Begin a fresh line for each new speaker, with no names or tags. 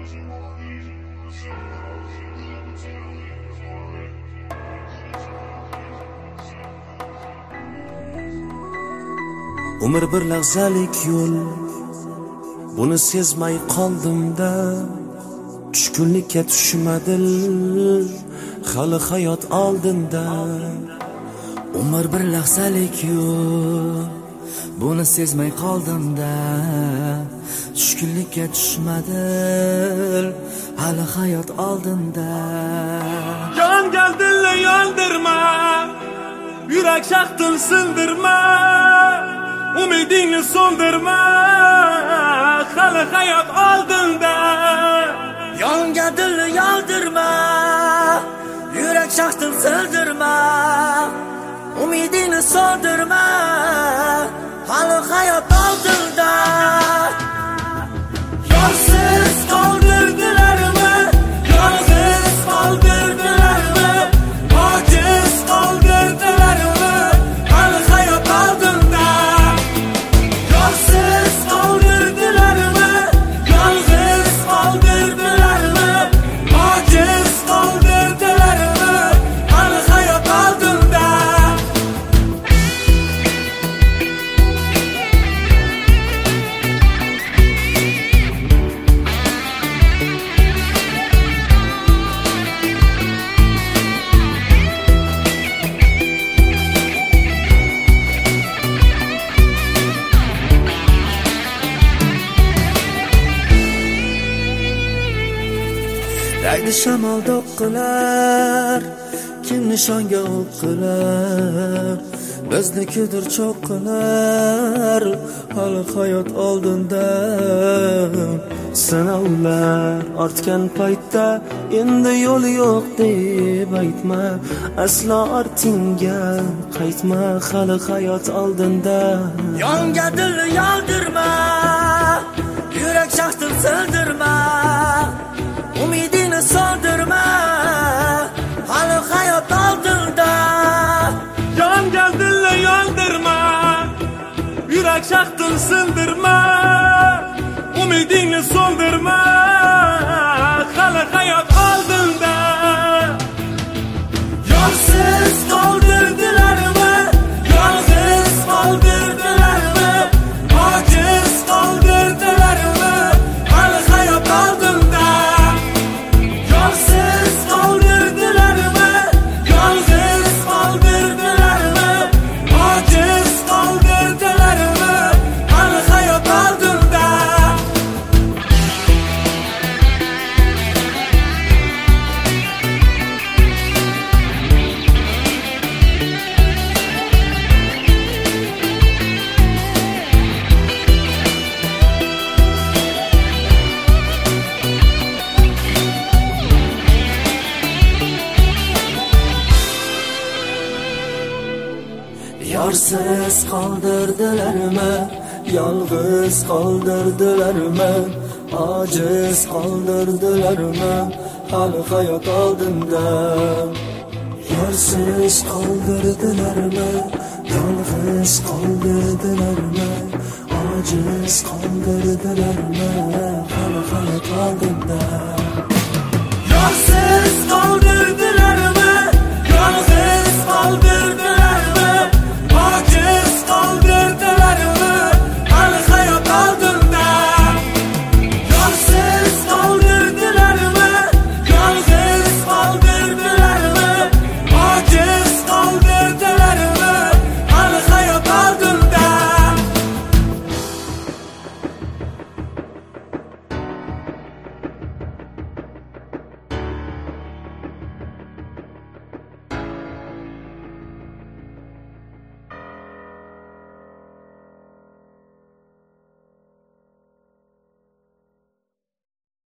Umr bir lahzalik yo'l, buni sezmay qoldim-da. Tushkunlikka tushmadi, hali hayot oldinda.
Umr bir lahzalik yo'l, buni sezmay qoldim-da. Tushkunlikka tushmadi, hali hayot oldinda.
Yongan dilni yondirma, yurak shaxtin sindirma, umidingni so'ndirma, hali hayot oldinda.
Yongan dilni yondirma, yurak shaxtin sindirma, umidingni so'ndirma, hali hayot oldinda. Yorsiz qoldirdilarmi, yolg'iz qoldirdilarmi, ojiz qoldirdilarmi, hali hayot oldinda. Yorsiz qoldirdilarmi, yolg'iz qoldirdilarmi, ojiz qoldirdilarmi, hali hayot oldinda. Ragni shamol do'qqilar, kim nishonga o'qilar, biznikidir cho'qqilar, hali hayot oldinda. Sinovlar ortgan paytda endi yo'li yo'q deb aytma, aslo ortingga qaytma, hali hayot oldinda. Yongan dilni yondirma, yurak shaxtin sindirma, umidingni so'ndirma, hali hayot oldinda.
Yongan dilni yondirma, yurak shaxtin sindirma, umidingni so'ndirma, hali hayot oldinda.
Yorsiz qoldirdilarmi, yolg'iz qoldirdilarmi, ojiz qoldirdilarmi, hali hayot oldinda. Yorsiz qoldirdilarmi, yolg'iz qoldirdilarmi, ojiz qoldirdilarmi, hali hayot oldinda.
Yorsiz qoldirdilarmi, yolg'iz qoldirdilarmi, ojiz qoldirdilarmi, hali hayot oldinda. Yorsiz qoldirdilarmi, yolg'iz qoldirdilarmi, ojiz qoldirdilarmi, hali hayot oldinda.
Yorsiz qoldirdilarmi,